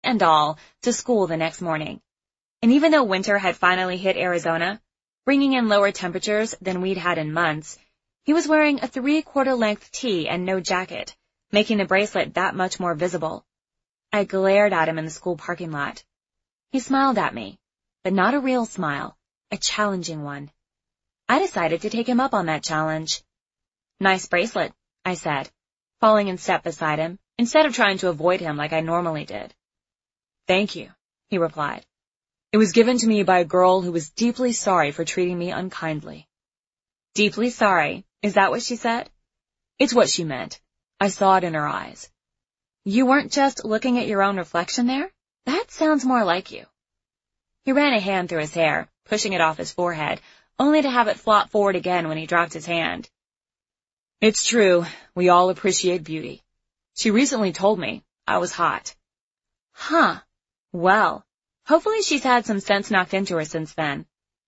and all, to school the next morning. And even though winter had finally hit Arizona, bringing in lower temperatures than we'd had in months, he was wearing a 3/4 length tee and no jacket, making the bracelet that much more visible. I glared at him in the school parking lot. He smiled at me, but not a real smile, a challenging one. I decided to take him up on that challenge. "Nice bracelet," I said, falling in step beside him, instead of trying to avoid him like I normally did. "Thank you," he replied. "It was given to me by a girl who was deeply sorry for treating me unkindly." "Deeply sorry? Is that what she said?" "It's what she meant. I saw it in her eyes." "You weren't just looking at your own reflection there? That sounds more like you." He ran a hand through his hair, pushing it off his forehead, only to have it flop forward again when he dropped his hand. "It's true. We all appreciate beauty. She recently told me I was hot." "Huh. Well, hopefully she's had some sense knocked into her since then."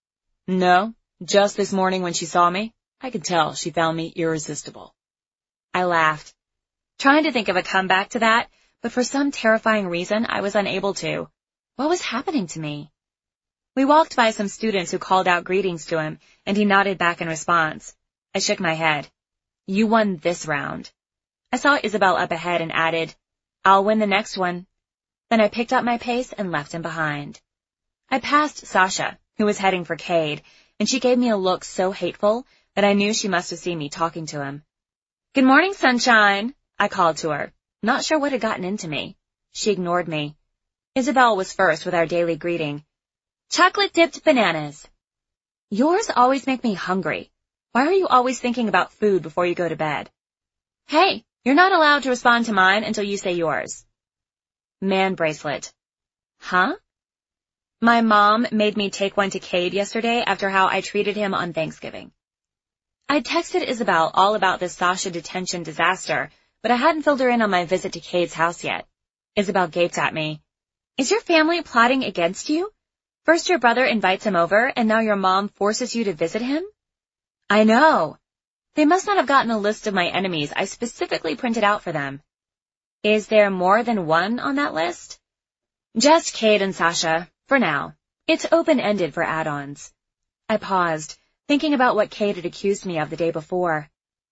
"No, just this morning when she saw me, I could tell she found me irresistible." I laughed, trying to think of a comeback to that, but for some terrifying reason I was unable to. What was happening to me? We walked by some students who called out greetings to him, and he nodded back in response. I shook my head. "You won this round." I saw Isabel up ahead and added, "I'll win the next one." Then I picked up my pace and left him behind. I passed Sasha, who was heading for Cade, and she gave me a look so hateful that I knew she must have seen me talking to him. "Good morning, sunshine," I called to her, not sure what had gotten into me. She ignored me. Isabel was first with our daily greeting. "Chocolate-dipped bananas." "Yours always make me hungry. Why are you always thinking about food before you go to bed?" "Hey, you're not allowed to respond to mine until you say yours." "Man bracelet." "Huh?" "My mom made me take one to Cade yesterday after how I treated him on Thanksgiving." I'd texted Isabel all about this Sasha detention disaster, but I hadn't filled her in on my visit to Cade's house yet. Isabel gaped at me. "Is your family plotting against you? First your brother invites him over, and now your mom forces you to visit him?" "I know. They must not have gotten a list of my enemies I specifically printed out for them." "Is there more than one on that list?" "Just Cade and Sasha, for now. It's open-ended for add-ons." I paused, thinking about what Cade had accused me of the day before.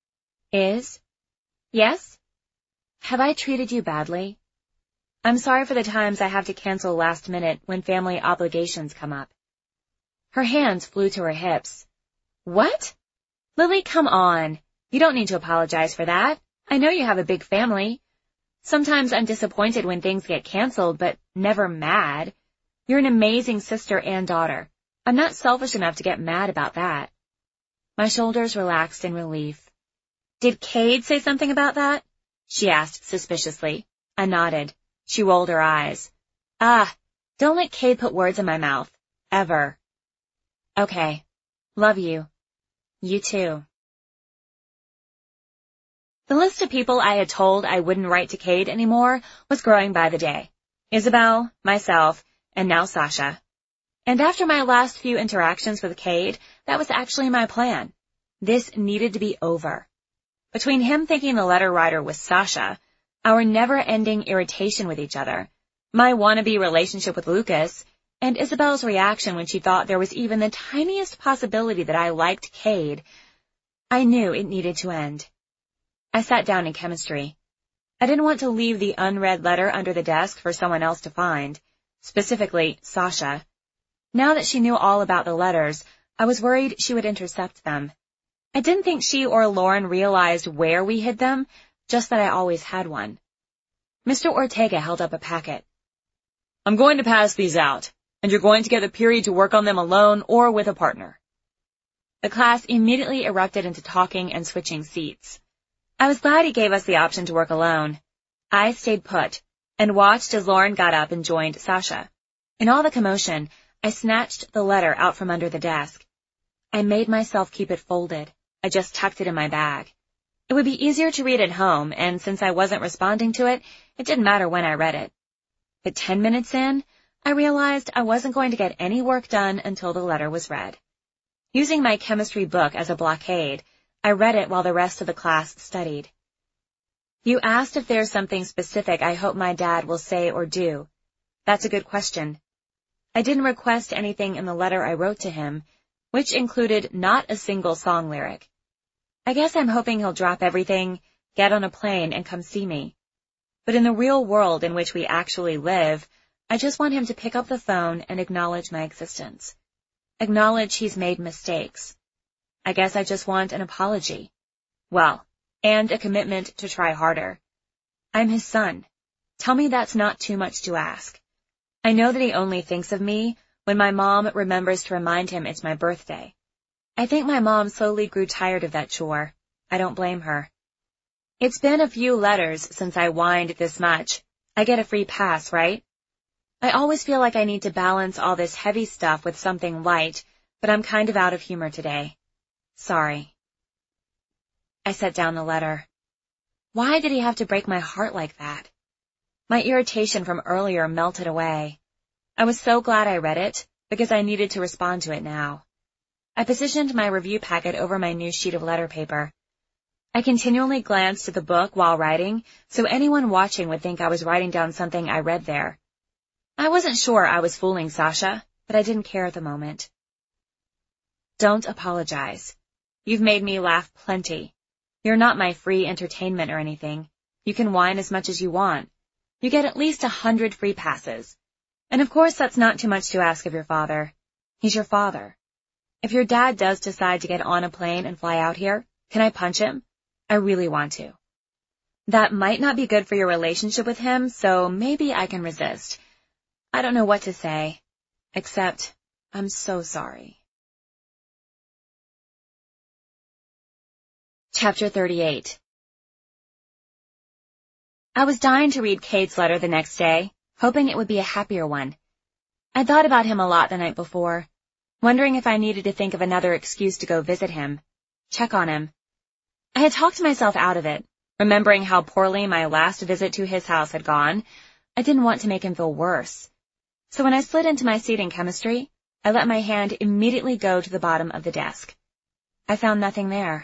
"Is? Yes? Have I treated you badly? I'm sorry for the times I have to cancel last minute when family obligations come up." Her hands flew to her hips. "What? Lily, come on. You don't need to apologize for that. I know you have a big family. Sometimes I'm disappointed when things get canceled, but never mad. You're an amazing sister and daughter. I'm not selfish enough to get mad about that." My shoulders relaxed in relief. "Did Cade say something about that?" she asked suspiciously. I nodded. She rolled her eyes. Don't let Cade put words in my mouth. Ever." "Okay. Love you. You too." The list of people I had told I wouldn't write to Cade anymore was growing by the day. Isabel, myself, and now Sasha. And after my last few interactions with Cade, that was actually my plan. This needed to be over. Between him thinking the letter writer was Sasha, our never-ending irritation with each other, my wannabe relationship with Lucas, and Isabel's reaction when she thought there was even the tiniest possibility that I liked Cade, I knew it needed to end. I sat down in chemistry. I didn't want to leave the unread letter under the desk for someone else to find, specifically Sasha. Now that she knew all about the letters, I was worried she would intercept them. I didn't think she or Lauren realized where we hid them, just that I always had one. Mr. Ortega held up a packet. "I'm going to pass these out, and you're going to get the period to work on them alone or with a partner." The class immediately erupted into talking and switching seats. I was glad he gave us the option to work alone. I stayed put and watched as Lauren got up and joined Sasha. In all the commotion, I snatched the letter out from under the desk. I made myself keep it folded. I just tucked it in my bag. It would be easier to read at home, and since I wasn't responding to it, it didn't matter when I read it. But 10 minutes in, I realized I wasn't going to get any work done until the letter was read. Using my chemistry book as a blockade, I read it while the rest of the class studied. "You asked if there's something specific I hope my dad will say or do. That's a good question. I didn't request anything in the letter I wrote to him, which included not a single song lyric. I guess I'm hoping he'll drop everything, get on a plane, and come see me. But in the real world in which we actually live, I just want him to pick up the phone and acknowledge my existence. Acknowledge he's made mistakes. I guess I just want an apology. Well, and a commitment to try harder. I'm his son. Tell me that's not too much to ask. I know that he only thinks of me when my mom remembers to remind him it's my birthday. I think my mom slowly grew tired of that chore. I don't blame her. It's been a few letters since I whined this much. I get a free pass, right? I always feel like I need to balance all this heavy stuff with something light, but I'm kind of out of humor today. Sorry. I set down the letter. Why did he have to break my heart like that? My irritation from earlier melted away. I was so glad I read it, because I needed to respond to it now. I positioned my review packet over my new sheet of letter paper. I continually glanced at the book while writing, so anyone watching would think I was writing down something I read there. I wasn't sure I was fooling Sasha, but I didn't care at the moment. Don't apologize. You've made me laugh plenty. You're not my free entertainment or anything. You can whine as much as you want. You get at least 100 free passes. And of course that's not too much to ask of your father. He's your father. If your dad does decide to get on a plane and fly out here, can I punch him? I really want to. That might not be good for your relationship with him, so maybe I can resist. I don't know what to say, except I'm so sorry. Chapter 38. I was dying to read Cade's letter the next day, hoping it would be a happier one. I'd thought about him a lot the night before, wondering if I needed to think of another excuse to go visit him, check on him. I had talked myself out of it, remembering how poorly my last visit to his house had gone. I didn't want to make him feel worse. So when I slid into my seat in chemistry, I let my hand immediately go to the bottom of the desk. I found nothing there.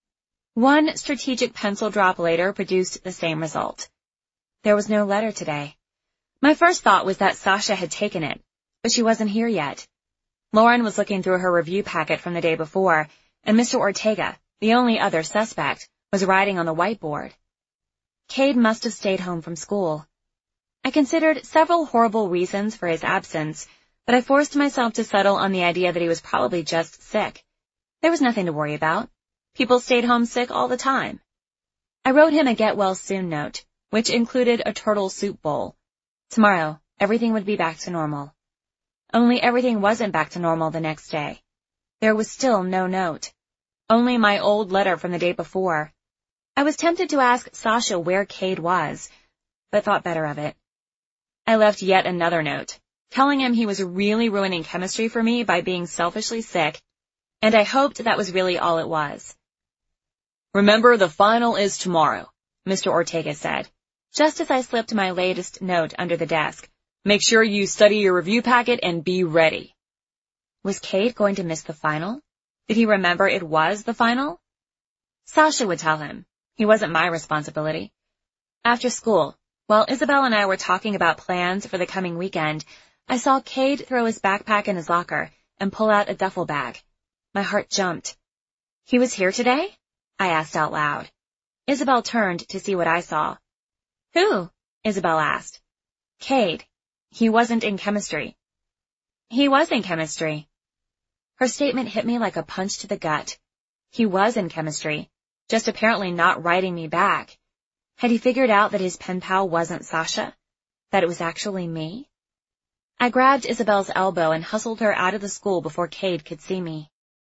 One strategic pencil drop later produced the same result. There was no letter today. My first thought was that Sasha had taken it, but she wasn't here yet. Lauren was looking through her review packet from the day before, and Mr. Ortega, the only other suspect, was writing on the whiteboard. Cade must have stayed home from school. I considered several horrible reasons for his absence, but I forced myself to settle on the idea that he was probably just sick. There was nothing to worry about. People stayed home sick all the time. I wrote him a get-well-soon note, which included a turtle soup bowl. Tomorrow, everything would be back to normal. Only everything wasn't back to normal the next day. There was still no note. Only my old letter from the day before. I was tempted to ask Sasha where Cade was, but thought better of it. I left yet another note, telling him he was really ruining chemistry for me by being selfishly sick, and I hoped that was really all it was. Remember, the final is tomorrow, Mr. Ortega said, just as I slipped my latest note under the desk. Make sure you study your review packet and be ready. Was Cade going to miss the final? Did he remember it was the final? Sasha would tell him. He wasn't my responsibility. After school, while Isabel and I were talking about plans for the coming weekend, I saw Cade throw his backpack in his locker and pull out a duffel bag. My heart jumped. He was here today? I asked out loud. Isabel turned to see what I saw. Who? Isabel asked. Cade. He wasn't in chemistry. He was in chemistry. Her statement hit me like a punch to the gut. He was in chemistry, just apparently not writing me back. Had he figured out that his pen pal wasn't Sasha? That it was actually me? I grabbed Isabel's elbow and hustled her out of the school before Cade could see me.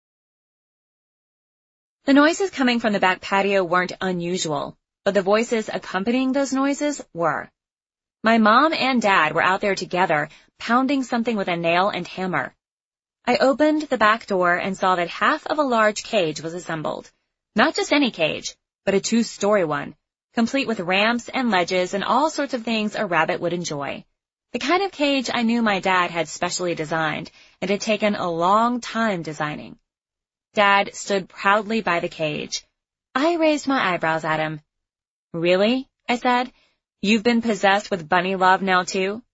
The noises coming from the back patio weren't unusual, but the voices accompanying those noises were. My mom and dad were out there together, pounding something with a nail and hammer. I opened the back door and saw that half of a large cage was assembled. Not just any cage, but a 2-story one, complete with ramps and ledges and all sorts of things a rabbit would enjoy. The kind of cage I knew my dad had specially designed and had taken a long time designing. Dad stood proudly by the cage. I raised my eyebrows at him. Really? I said. You've been possessed with bunny love now too?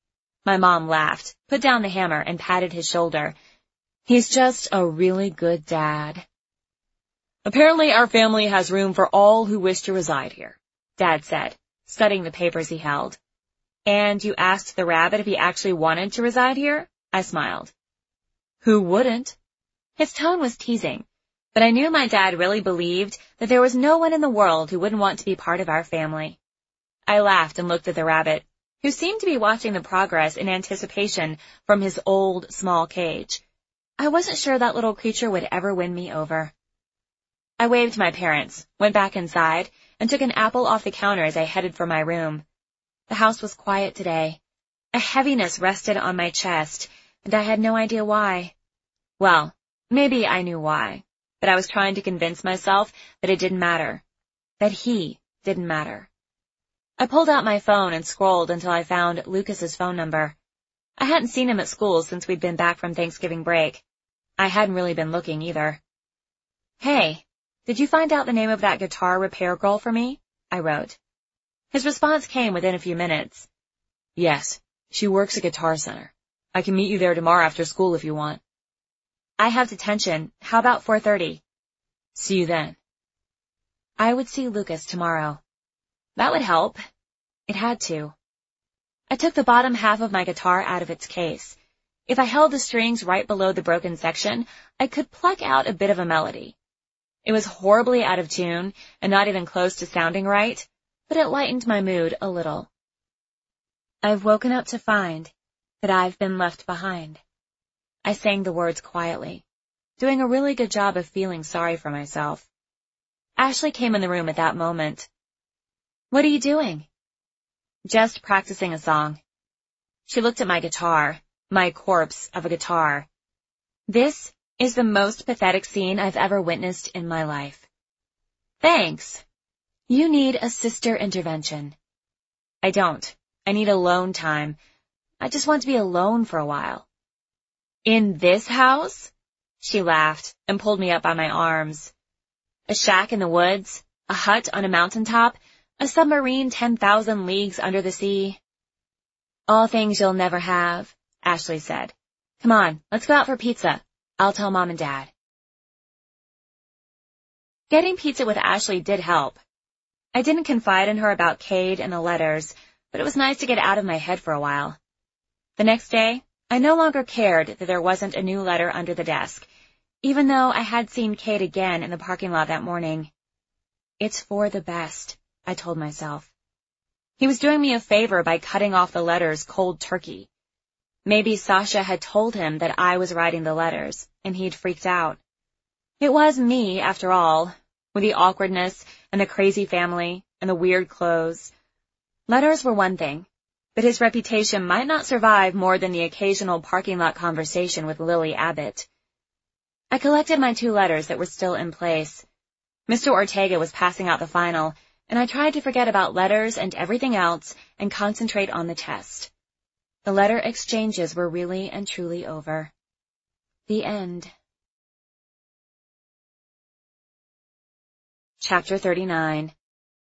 My mom laughed, put down the hammer, and patted his shoulder. He's just a really good dad. Apparently our family has room for all who wish to reside here, Dad said, studying the papers he held. And you asked the rabbit if he actually wanted to reside here? I smiled. Who wouldn't? His tone was teasing, but I knew my dad really believed that there was no one in the world who wouldn't want to be part of our family. I laughed and looked at the rabbit, who seemed to be watching the progress in anticipation from his old, small cage. I wasn't sure that little creature would ever win me over. I waved my parents, went back inside, and took an apple off the counter as I headed for my room. The house was quiet today. A heaviness rested on my chest, and I had no idea why. Well, maybe I knew why, but I was trying to convince myself that it didn't matter, that he didn't matter. I pulled out my phone and scrolled until I found Lucas's phone number. I hadn't seen him at school since we'd been back from Thanksgiving break. I hadn't really been looking either. Hey, did you find out the name of that guitar repair girl for me? I wrote. His response came within a few minutes. Yes, she works at Guitar Center. I can meet you there tomorrow after school if you want. I have detention. How about 4:30? See you then. I would see Lucas tomorrow. That would help. It had to. I took the bottom half of my guitar out of its case. If I held the strings right below the broken section, I could pluck out a bit of a melody. It was horribly out of tune and not even close to sounding right, but it lightened my mood a little. I've woken up to find that I've been left behind. I sang the words quietly, doing a really good job of feeling sorry for myself. Ashley came in the room at that moment. What are you doing? Just practicing a song. She looked at my guitar, my corpse of a guitar. This is the most pathetic scene I've ever witnessed in my life. Thanks. You need a sister intervention. I don't. I need alone time. I just want to be alone for a while. In this house? She laughed and pulled me up by my arms. A shack in the woods, a hut on a mountaintop, a submarine 10,000 leagues under the sea. All things you'll never have, Ashley said. Come on, let's go out for pizza. I'll tell Mom and Dad. Getting pizza with Ashley did help. I didn't confide in her about Cade and the letters, but it was nice to get out of my head for a while. The next day, I no longer cared that there wasn't a new letter under the desk, even though I had seen Cade again in the parking lot that morning. It's for the best, I told myself. He was doing me a favor by cutting off the letters cold turkey. Maybe Sasha had told him that I was writing the letters, and he'd freaked out. It was me, after all, with the awkwardness and the crazy family and the weird clothes. Letters were one thing, but his reputation might not survive more than the occasional parking lot conversation with Lily Abbott. I collected my 2 letters that were still in place. Mr. Ortega was passing out the final, and I tried to forget about letters and everything else and concentrate on the test. The letter exchanges were really and truly over. The end. Chapter 39.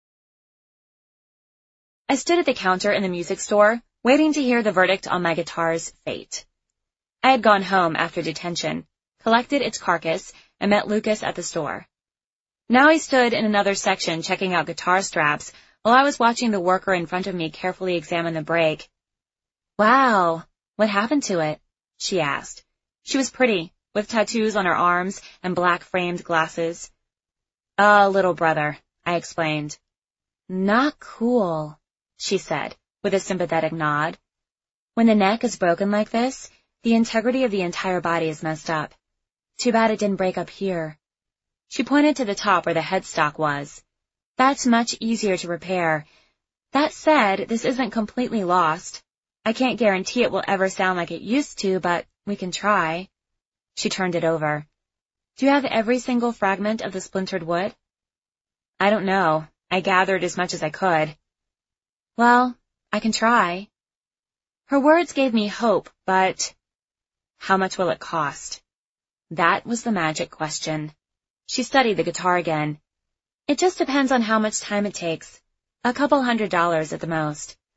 I stood at the counter in the music store, waiting to hear the verdict on my guitar's fate. I had gone home after detention, collected its carcass, and met Lucas at the store. Now he stood in another section checking out guitar straps while I was watching the worker in front of me carefully examine the brake. Wow, what happened to it? She asked. She was pretty, with tattoos on her arms and black framed glasses. Little brother, I explained. Not cool, she said, with a sympathetic nod. When the neck is broken like this, the integrity of the entire body is messed up. Too bad it didn't break up here. She pointed to the top where the headstock was. That's much easier to repair. That said, this isn't completely lost. I can't guarantee it will ever sound like it used to, but we can try. She turned it over. Do you have every single fragment of the splintered wood? I don't know. I gathered as much as I could. Well, I can try. Her words gave me hope, but how much will it cost? That was the magic question. She studied the guitar again. It just depends on how much time it takes. $200 at the most.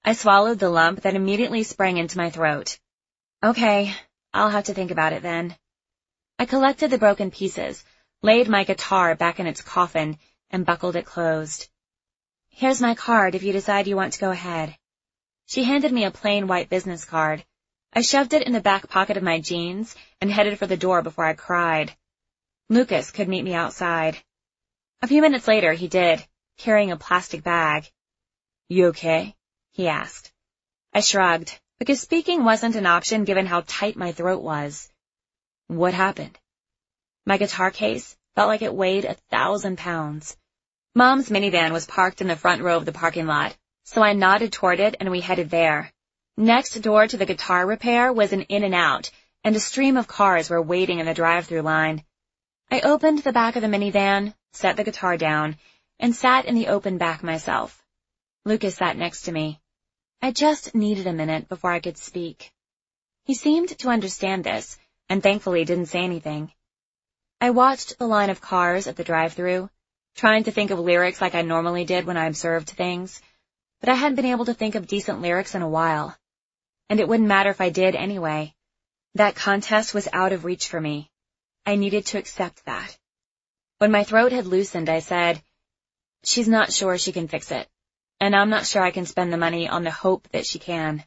I swallowed the lump that immediately sprang into my throat. Okay, I'll have to think about it then. I collected the broken pieces, laid my guitar back in its coffin, and buckled it closed. Here's my card if you decide you want to go ahead. She handed me a plain white business card. I shoved it in the back pocket of my jeans and headed for the door before I cried. Lucas could meet me outside. A few minutes later, he did, carrying a plastic bag. You okay? He asked. I shrugged, because speaking wasn't an option given how tight my throat was. What happened? My guitar case felt like it weighed 1,000 pounds. Mom's minivan was parked in the front row of the parking lot, so I nodded toward it and we headed there. Next door to the guitar repair was an In-N-Out, and a stream of cars were waiting in the drive-thru line. I opened the back of the minivan, set the guitar down, and sat in the open back myself. Lucas sat next to me. I just needed a minute before I could speak. He seemed to understand this, and thankfully didn't say anything. I watched the line of cars at the drive-thru, trying to think of lyrics like I normally did when I observed things, but I hadn't been able to think of decent lyrics in a while. And it wouldn't matter if I did anyway. That contest was out of reach for me. I needed to accept that. When my throat had loosened, I said, She's not sure she can fix it, and I'm not sure I can spend the money on the hope that she can.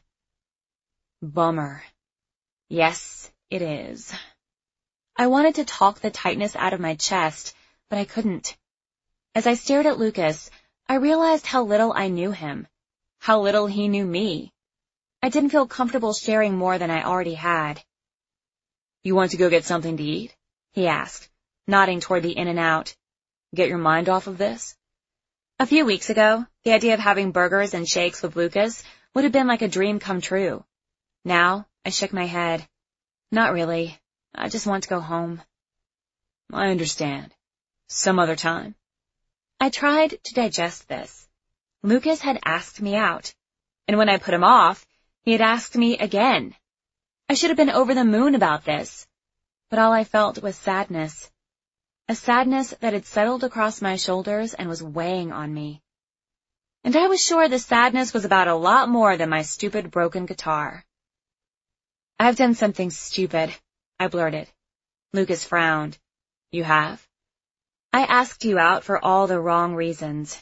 Bummer. Yes, it is. I wanted to talk the tightness out of my chest, but I couldn't. As I stared at Lucas, I realized how little I knew him, how little he knew me. I didn't feel comfortable sharing more than I already had. You want to go get something to eat? He asked, nodding toward the In-N-Out. Get your mind off of this? A few weeks ago, the idea of having burgers and shakes with Lucas would have been like a dream come true. Now, I shook my head. Not really. I just want to go home. I understand. Some other time. I tried to digest this. Lucas had asked me out, and when I put him off, he had asked me again. I should have been over the moon about this, but all I felt was sadness. A sadness that had settled across my shoulders and was weighing on me. And I was sure the sadness was about a lot more than my stupid broken guitar. I've done something stupid, I blurted. Lucas frowned. You have? I asked you out for all the wrong reasons.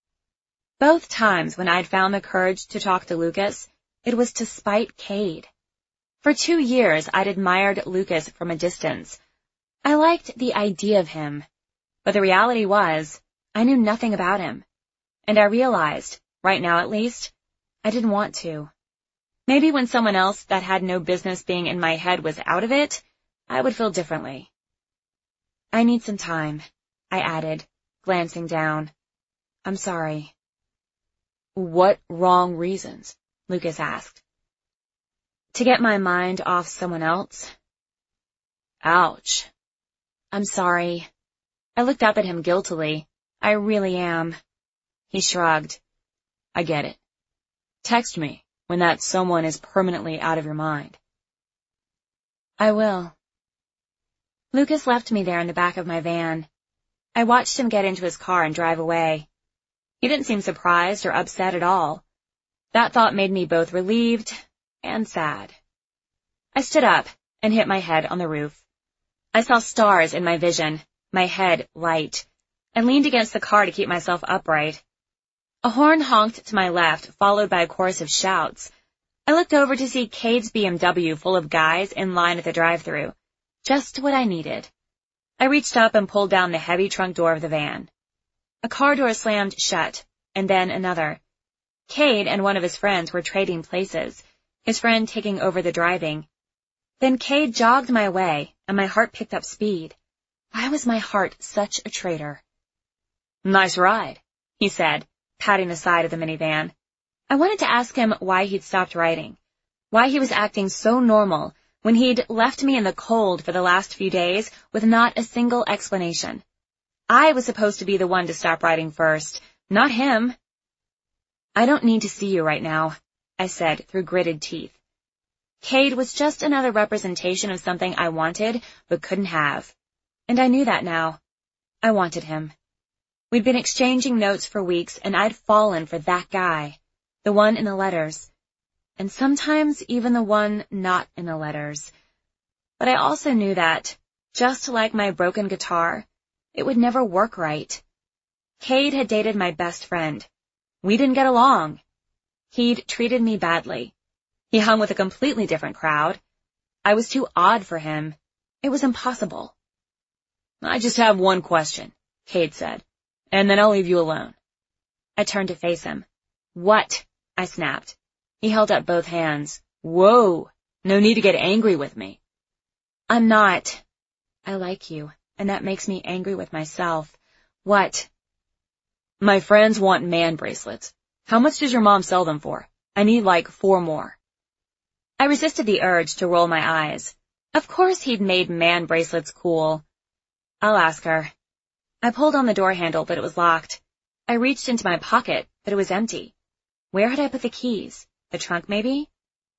Both times when I'd found the courage to talk to Lucas, it was to spite Cade. For 2 years, I'd admired Lucas from a distance. I liked the idea of him, but the reality was, I knew nothing about him. And I realized, right now at least, I didn't want to. Maybe when someone else that had no business being in my head was out of it, I would feel differently. I need some time, I added, glancing down. I'm sorry. What wrong reasons? Lucas asked. To get my mind off someone else. Ouch. I'm sorry. I looked up at him guiltily. I really am. He shrugged. I get it. Text me when that someone is permanently out of your mind. I will. Lucas left me there in the back of my van. I watched him get into his car and drive away. He didn't seem surprised or upset at all. That thought made me both relieved and sad. I stood up and hit my head on the roof. I saw stars in my vision, my head light, and leaned against the car to keep myself upright. A horn honked to my left, followed by a chorus of shouts. I looked over to see Cade's BMW full of guys in line at the drive-thru. Just what I needed. I reached up and pulled down the heavy trunk door of the van. A car door slammed shut, and then another. Cade and one of his friends were trading places, his friend taking over the driving. Then Cade jogged my way, and my heart picked up speed. Why was my heart such a traitor? Nice ride, he said, patting the side of the minivan. I wanted to ask him why he'd stopped riding, why he was acting so normal when he'd left me in the cold for the last few days with not a single explanation. I was supposed to be the one to stop riding first, not him. I don't need to see you right now, I said through gritted teeth. Cade was just another representation of something I wanted but couldn't have. And I knew that now. I wanted him. We'd been exchanging notes for weeks, and I'd fallen for that guy. the one in the letters, and sometimes even the one not in the letters. But I also knew that, just like my broken guitar, it would never work right. Cade had dated my best friend. We didn't get along. He'd treated me badly. He hung with a completely different crowd. I was too odd for him. It was impossible. "I just have one question," Cade said, "and then I'll leave you alone." I turned to face him. "What?" I snapped. He held up both hands. "Whoa, no need to get angry with me." "I'm not. I like you, and that makes me angry with myself. What?" "My friends want man bracelets. How much does your mom sell them for? I need like 4 more. I resisted the urge to roll my eyes. Of course he'd made man bracelets cool. "I'll ask her." I pulled on the door handle, but it was locked. I reached into my pocket, but it was empty. Where had I put the keys? The trunk, maybe?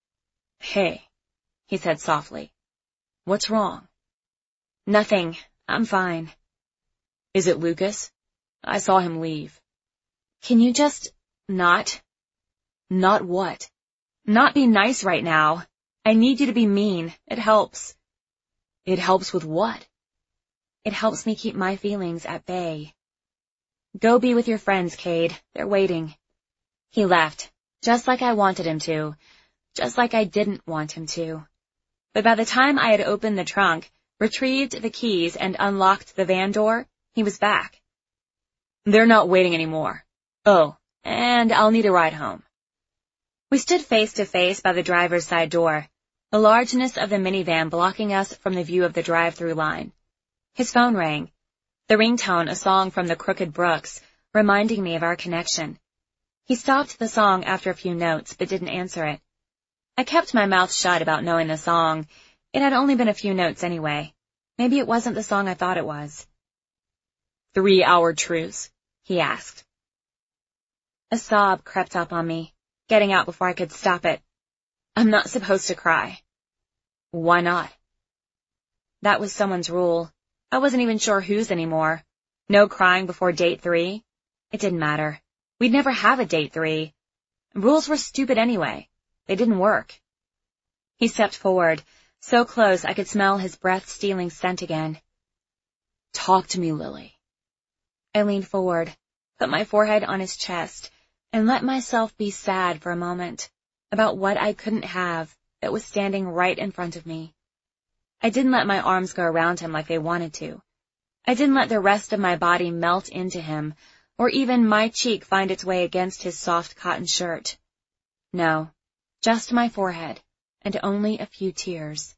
"Hey," he said softly. "What's wrong?" "Nothing. I'm fine." "Is it Lucas? I saw him leave." "Can you just not?" "Not what?" "Not be nice right now. I need you to be mean. It helps." "It helps with what?" "It helps me keep my feelings at bay." "Go be with your friends, Cade. They're waiting." He left, just like I wanted him to, just like I didn't want him to. But by the time I had opened the trunk, retrieved the keys, and unlocked the van door, he was back. "They're not waiting anymore. Oh, and I'll need a ride home." We stood face to face by the driver's side door, the largeness of the minivan blocking us from the view of the drive-through line. His phone rang, the ringtone a song from the Crooked Brooks, reminding me of our connection. He stopped the song after a few notes, but didn't answer it. I kept my mouth shut about knowing the song. It had only been a few notes anyway. Maybe it wasn't the song I thought it was. 3-hour truce? He asked. A sob crept up on me, getting out before I could stop it. I'm not supposed to cry. Why not? That was someone's rule. I wasn't even sure whose anymore. No crying before date 3. It didn't matter. We'd never have a date 3. Rules were stupid anyway. They didn't work. He stepped forward, so close I could smell his breath-stealing scent again. Talk to me, Lily. I leaned forward, put my forehead on his chest, and let myself be sad for a moment about what I couldn't have that was standing right in front of me. I didn't let my arms go around him like they wanted to. I didn't let the rest of my body melt into him, or even my cheek find its way against his soft cotton shirt. No, just my forehead, and only a few tears.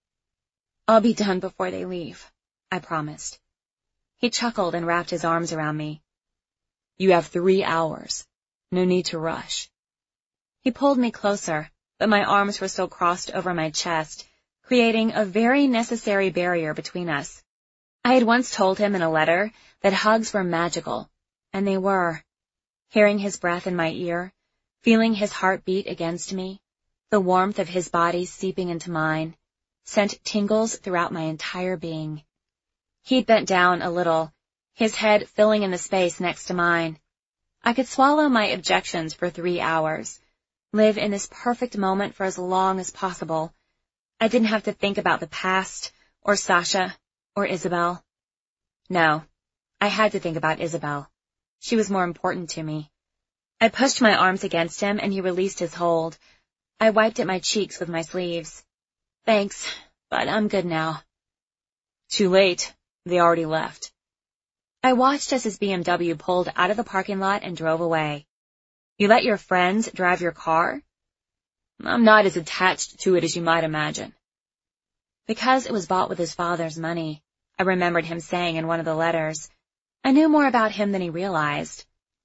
I'll be done before they leave, I promised. He chuckled and wrapped his arms around me. You have 3 hours. No need to rush. He pulled me closer, but my arms were still crossed over my chest, creating a very necessary barrier between us. I had once told him in a letter that hugs were magical, and they were. Hearing his breath in my ear, feeling his heart beat against me, the warmth of his body seeping into mine, sent tingles throughout my entire being. He'd bent down a little, his head filling in the space next to mine. I could swallow my objections for 3 hours, live in this perfect moment for as long as possible. I didn't have to think about the past, or Sasha, or Isabel. No, I had to think about Isabel. She was more important to me. I pushed my arms against him and he released his hold. I wiped at my cheeks with my sleeves. Thanks, but I'm good now. Too late. They already left. I watched as his BMW pulled out of the parking lot and drove away. You let your friends drive your car? I'm not as attached to it as you might imagine. Because it was bought with his father's money, I remembered him saying in one of the letters. I knew more about him than he realized.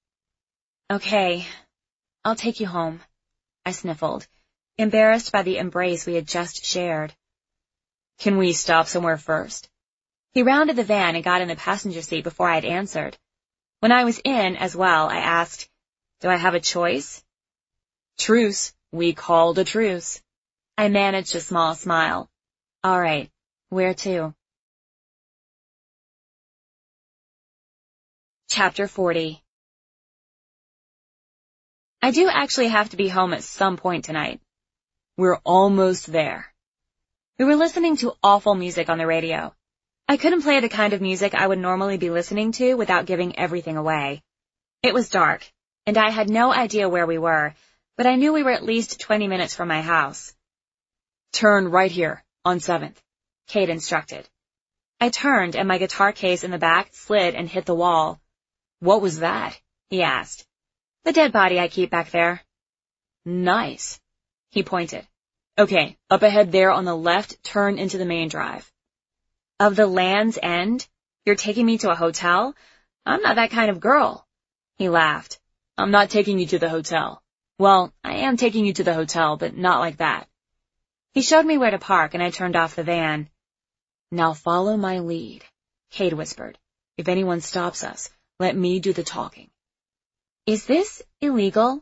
Okay, I'll take you home, I sniffled, embarrassed by the embrace we had just shared. Can we stop somewhere first? He rounded the van and got in the passenger seat before I'd answered. When I was in as well, I asked, do I have a choice? Truce. We called a truce. I managed a small smile. All right, where to? Chapter 40. I do actually have to be home at some point tonight. We're almost there. We were listening to awful music on the radio. I couldn't play the kind of music I would normally be listening to without giving everything away. It was dark, and I had no idea where we were, but I knew we were at least 20 minutes from my house. Turn right here, on 7th, Cade instructed. I turned, and my guitar case in the back slid and hit the wall. What was that? He asked. The dead body I keep back there. Nice. He pointed. Okay, up ahead there on the left, turn into the main drive. Of the Land's End? You're taking me to a hotel? I'm not that kind of girl. He laughed. I'm not taking you to the hotel. Well, I am taking you to the hotel, but not like that. He showed me where to park, and I turned off the van. Now follow my lead, Cade whispered. If anyone stops us, let me do the talking. Is this illegal?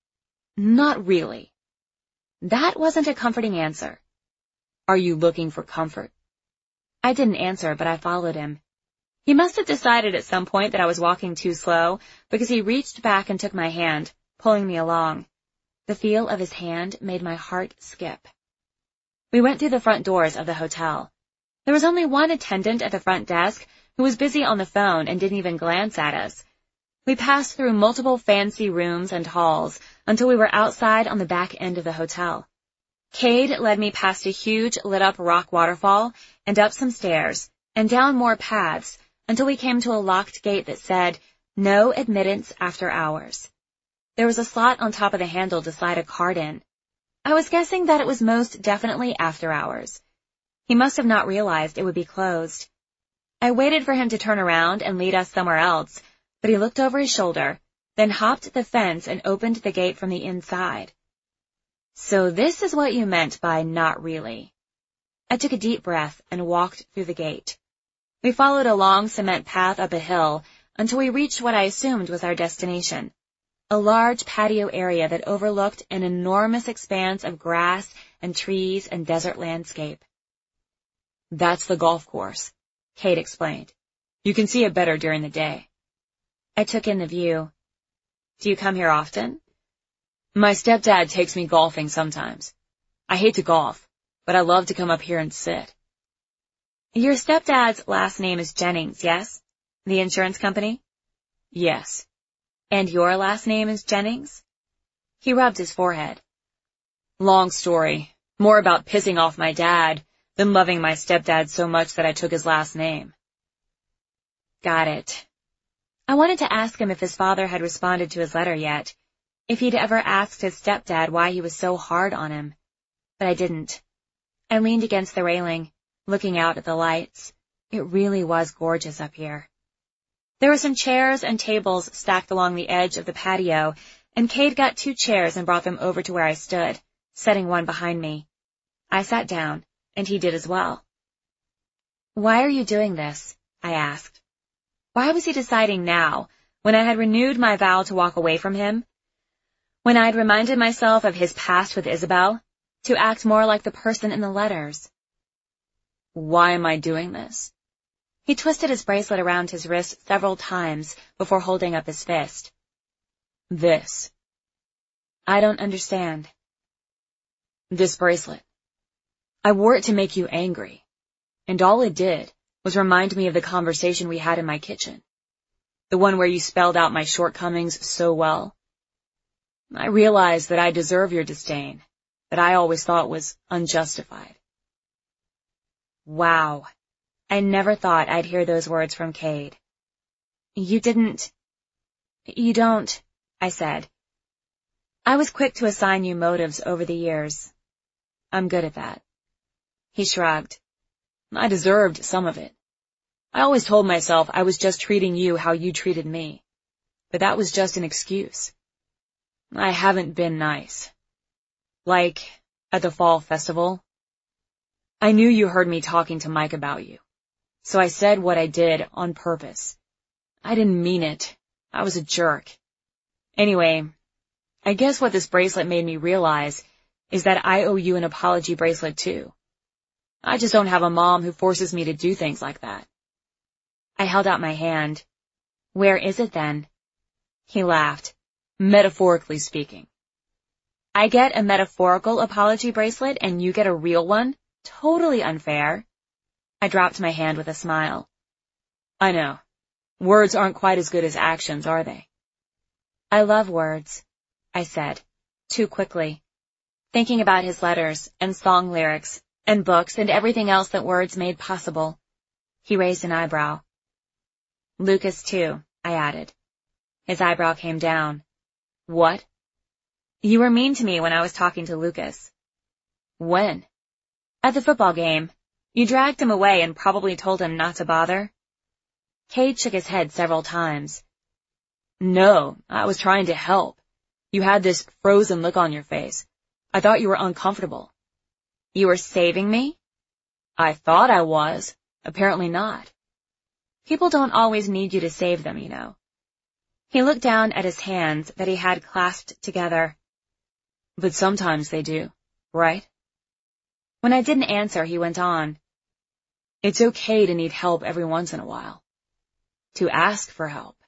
Not really. That wasn't a comforting answer. Are you looking for comfort? I didn't answer, but I followed him. He must have decided at some point that I was walking too slow, because he reached back and took my hand, pulling me along. The feel of his hand made my heart skip. We went through the front doors of the hotel. There was only one attendant at the front desk who was busy on the phone and didn't even glance at us. We passed through multiple fancy rooms and halls until we were outside on the back end of the hotel. Cade led me past a huge lit-up rock waterfall and up some stairs and down more paths until we came to a locked gate that said, "No admittance after hours." There was a slot on top of the handle to slide a card in. I was guessing that it was most definitely after hours. He must have not realized it would be closed. I waited for him to turn around and lead us somewhere else, but he looked over his shoulder, then hopped the fence and opened the gate from the inside. So this is what you meant by not really. I took a deep breath and walked through the gate. We followed a long cement path up a hill until we reached what I assumed was our destination, a large patio area that overlooked an enormous expanse of grass and trees and desert landscape. That's the golf course, Cade explained. You can see it better during the day. I took in the view. Do you come here often? My stepdad takes me golfing sometimes. I hate to golf, but I love to come up here and sit. Your stepdad's last name is Jennings, yes? The insurance company? Yes. And your last name is Jennings? He rubbed his forehead. Long story. More about pissing off my dad than loving my stepdad so much that I took his last name. Got it. I wanted to ask him if his father had responded to his letter yet, if he'd ever asked his stepdad why he was so hard on him. But I didn't. I leaned against the railing, looking out at the lights. It really was gorgeous up here. There were some chairs and tables stacked along the edge of the patio, and Cade got 2 chairs and brought them over to where I stood, setting one behind me. I sat down, and he did as well. Why are you doing this? I asked. Why was he deciding now, when I had renewed my vow to walk away from him? When I'd reminded myself of his past with Isabel, to act more like the person in the letters. Why am I doing this? He twisted his bracelet around his wrist several times before holding up his fist. This. I don't understand. This bracelet. I wore it to make you angry, and all it did was remind me of the conversation we had in my kitchen, the one where you spelled out my shortcomings so well. I realized that I deserve your disdain, that I always thought was unjustified. Wow. I never thought I'd hear those words from Cade. You don't, I said. I was quick to assign you motives over the years. I'm good at that. He shrugged. I deserved some of it. I always told myself I was just treating you how you treated me, but that was just an excuse. I haven't been nice. Like, at the fall festival. I knew you heard me talking to Mike about you, so I said what I did on purpose. I didn't mean it. I was a jerk. Anyway, I guess what this bracelet made me realize is that I owe you an apology bracelet too. I just don't have a mom who forces me to do things like that. I held out my hand. Where is it then? He laughed. Metaphorically speaking. I get a metaphorical apology bracelet and you get a real one? Totally unfair. I dropped my hand with a smile. I know. Words aren't quite as good as actions, are they? I love words, I said, too quickly, thinking about his letters and song lyrics and books and everything else that words made possible. He raised an eyebrow. Lucas, too, I added. His eyebrow came down. What? You were mean to me when I was talking to Lucas. When? At the football game. You dragged him away and probably told him not to bother. Cade shook his head several times. No, I was trying to help. You had this frozen look on your face. I thought you were uncomfortable. You were saving me? I thought I was. Apparently not. People don't always need you to save them, you know. He looked down at his hands that he had clasped together. But sometimes they do, right? When I didn't answer, he went on. It's okay to need help every once in a while. To ask for help.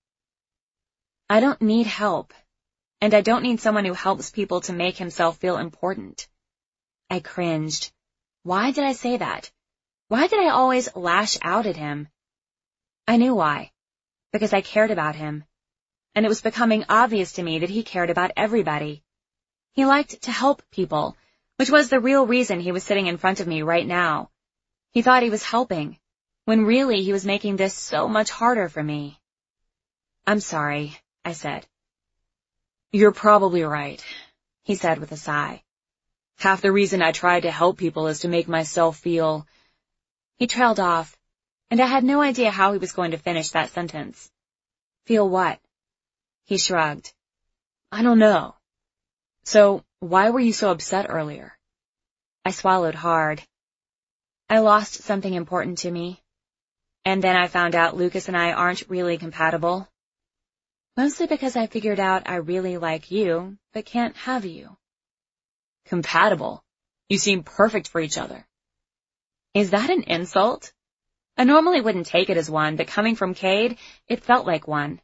I don't need help. And I don't need someone who helps people to make himself feel important. I cringed. Why did I say that? Why did I always lash out at him? I knew why. Because I cared about him. And it was becoming obvious to me that he cared about everybody. He liked to help people, which was the real reason he was sitting in front of me right now. He thought he was helping, when really he was making this so much harder for me. I'm sorry, I said. You're probably right, he said with a sigh. Half the reason I try to help people is to make myself feel... He trailed off, and I had no idea how he was going to finish that sentence. Feel what? He shrugged. I don't know. So, why were you so upset earlier? I swallowed hard. I lost something important to me. And then I found out Lucas and I aren't really compatible. Mostly because I figured out I really like you, but can't have you. Compatible? You seem perfect for each other. Is that an insult? I normally wouldn't take it as one, but coming from Cade, it felt like one.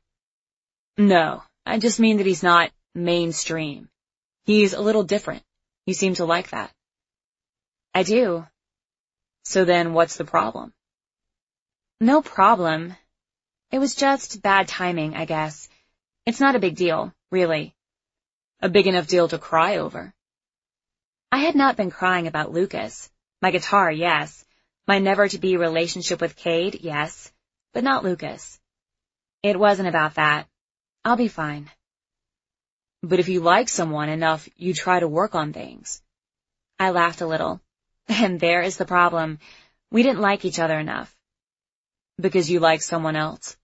No, I just mean that he's not mainstream. He's a little different. You seem to like that. I do. So then what's the problem? No problem. It was just bad timing, I guess. It's not a big deal, really. A big enough deal to cry over. I had not been crying about Lucas. My guitar, yes. My never-to-be relationship with Cade, yes. But not Lucas. It wasn't about that. I'll be fine. But if you like someone enough, you try to work on things. I laughed a little. And there is the problem. We didn't like each other enough. Because you like someone else?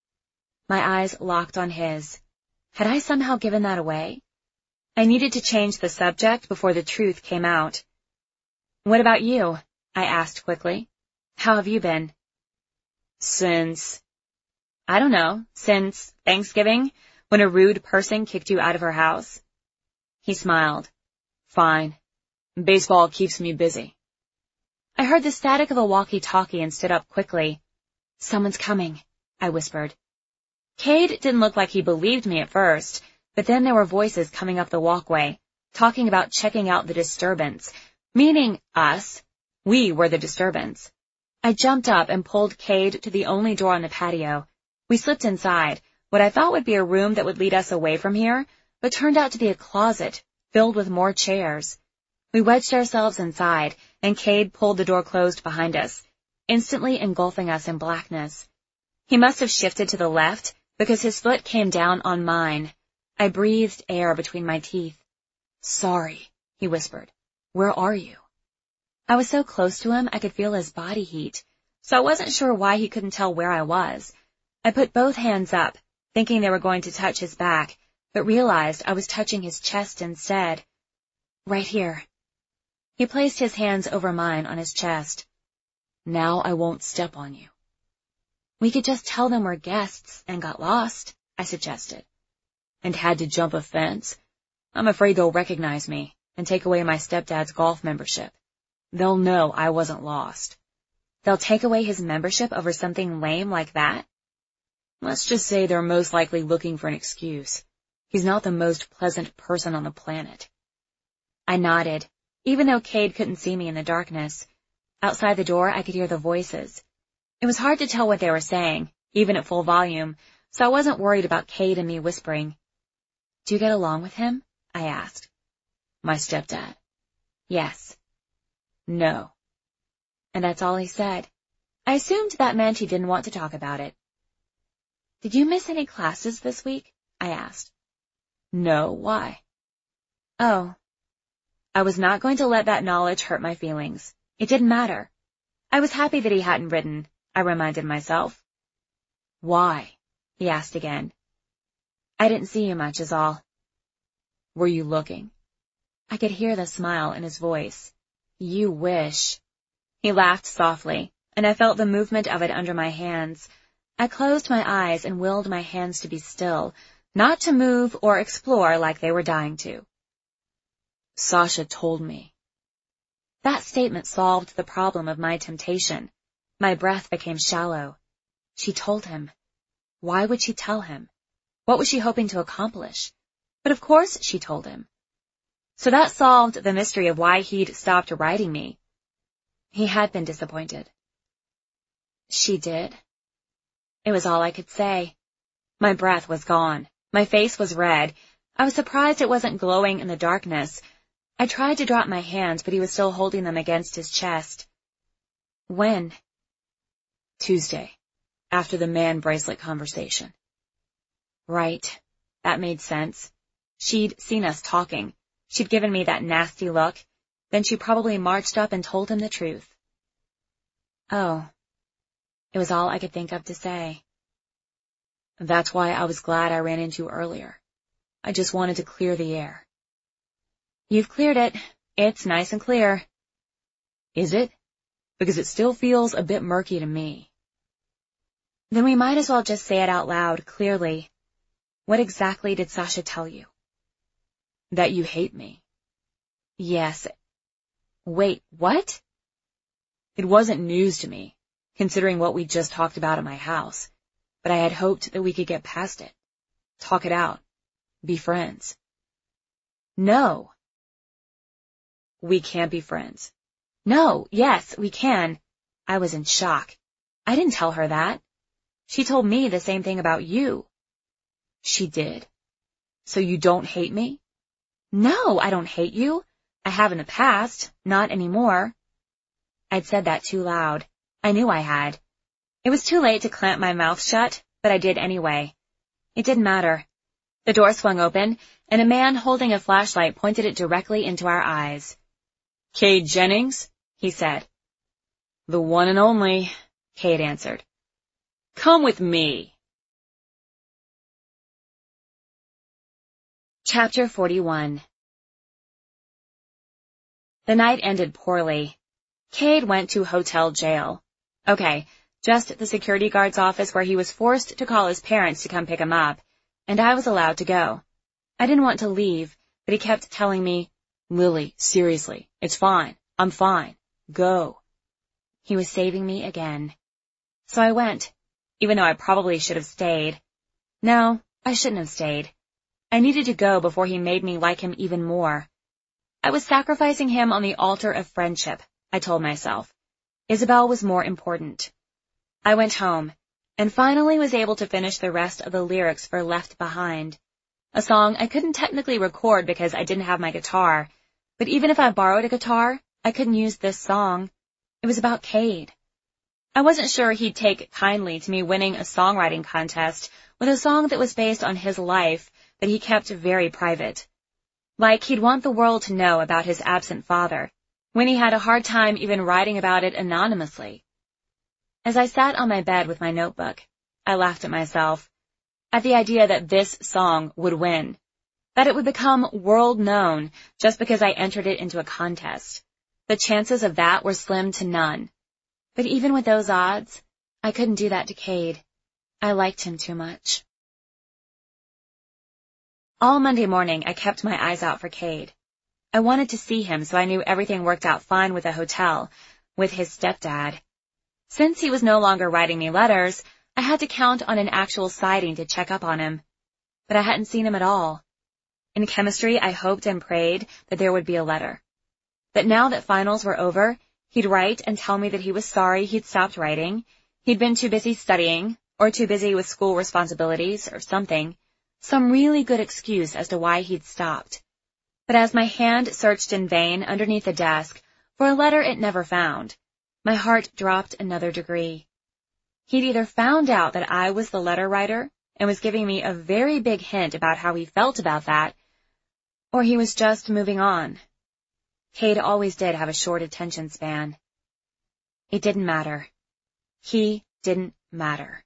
My eyes locked on his. Had I somehow given that away? I needed to change the subject before the truth came out. What about you? I asked quickly. How have you been? I don't know, since Thanksgiving, when a rude person kicked you out of her house? He smiled. Fine. Baseball keeps me busy. I heard the static of a walkie-talkie and stood up quickly. Someone's coming, I whispered. Cade didn't look like he believed me at first, but then there were voices coming up the walkway, talking about checking out the disturbance, meaning us. We were the disturbance. I jumped up and pulled Cade to the only door on the patio. We slipped inside, what I thought would be a room that would lead us away from here, but turned out to be a closet, filled with more chairs. We wedged ourselves inside, and Cade pulled the door closed behind us, instantly engulfing us in blackness. He must have shifted to the left, because his foot came down on mine. I breathed air between my teeth. Sorry, he whispered. Where are you? I was so close to him I could feel his body heat, so I wasn't sure why he couldn't tell where I was. I put both hands up, thinking they were going to touch his back, but realized I was touching his chest instead. Right here. He placed his hands over mine on his chest. Now I won't step on you. We could just tell them we're guests and got lost, I suggested. And had to jump a fence? I'm afraid they'll recognize me and take away my stepdad's golf membership. They'll know I wasn't lost. They'll take away his membership over something lame like that? Let's just say they're most likely looking for an excuse. He's not the most pleasant person on the planet. I nodded, even though Cade couldn't see me in the darkness. Outside the door, I could hear the voices. It was hard to tell what they were saying, even at full volume, so I wasn't worried about Cade and me whispering. Do you get along with him? I asked. My stepdad. Yes. No. And that's all he said. I assumed that meant he didn't want to talk about it. Did you miss any classes this week? I asked. No, why? Oh. I was not going to let that knowledge hurt my feelings. It didn't matter. I was happy that he hadn't written, I reminded myself. Why? He asked again. I didn't see you much is all. Were you looking? I could hear the smile in his voice. You wish. He laughed softly, and I felt the movement of it under my hands. I closed my eyes and willed my hands to be still, not to move or explore like they were dying to. Sasha told me. That statement solved the problem of my temptation. My breath became shallow. She told him. Why would she tell him? What was she hoping to accomplish? But of course she told him. So that solved the mystery of why he'd stopped writing me. He had been disappointed. She did. It was all I could say. My breath was gone. My face was red. I was surprised it wasn't glowing in the darkness. I tried to drop my hands, but he was still holding them against his chest. When? Tuesday, after the man bracelet conversation. Right. That made sense. She'd seen us talking. She'd given me that nasty look. Then she probably marched up and told him the truth. Oh. It was all I could think of to say. That's why I was glad I ran into you earlier. I just wanted to clear the air. You've cleared it. It's nice and clear. Is it? Because it still feels a bit murky to me. Then we might as well just say it out loud, clearly. What exactly did Sasha tell you? That you hate me. Yes. Wait, what? It wasn't news to me, considering what we just talked about at my house, but I had hoped that we could get past it. Talk it out. Be friends. No. We can't be friends. No, yes, we can. I was in shock. I didn't tell her that. She told me the same thing about you. She did. So you don't hate me? No, I don't hate you. I have in the past, not anymore. I'd said that too loud. I knew I had. It was too late to clamp my mouth shut, but I did anyway. It didn't matter. The door swung open, and a man holding a flashlight pointed it directly into our eyes. Cade Jennings, he said. The one and only, Cade answered. Come with me. Chapter 41. The night ended poorly. Cade went to hotel jail. Okay, just the security guard's office where he was forced to call his parents to come pick him up, and I was allowed to go. I didn't want to leave, but he kept telling me, Lily, seriously, it's fine. I'm fine. Go. He was saving me again. So I went, even though I probably should have stayed. No, I shouldn't have stayed. I needed to go before he made me like him even more. I was sacrificing him on the altar of friendship, I told myself. Isabel was more important. I went home, and finally was able to finish the rest of the lyrics for Left Behind, a song I couldn't technically record because I didn't have my guitar, but even if I borrowed a guitar, I couldn't use this song. It was about Cade. I wasn't sure he'd take kindly to me winning a songwriting contest with a song that was based on his life that he kept very private. Like he'd want the world to know about his absent father, when he had a hard time even writing about it anonymously. As I sat on my bed with my notebook, I laughed at myself, at the idea that this song would win, that it would become world known just because I entered it into a contest. The chances of that were slim to none. But even with those odds, I couldn't do that to Cade. I liked him too much. All Monday morning, I kept my eyes out for Cade. I wanted to see him, so I knew everything worked out fine with the hotel, with his stepdad. Since he was no longer writing me letters, I had to count on an actual sighting to check up on him. but I hadn't seen him at all. In chemistry, I hoped and prayed that there would be a letter. But now that finals were over, he'd write and tell me that he was sorry he'd stopped writing, he'd been too busy studying, or too busy with school responsibilities, or something, some really good excuse as to why he'd stopped. But as my hand searched in vain underneath the desk for a letter it never found, my heart dropped another degree. He'd either found out that I was the letter writer and was giving me a very big hint about how he felt about that, or he was just moving on. Cade always did have a short attention span. It didn't matter. He didn't matter.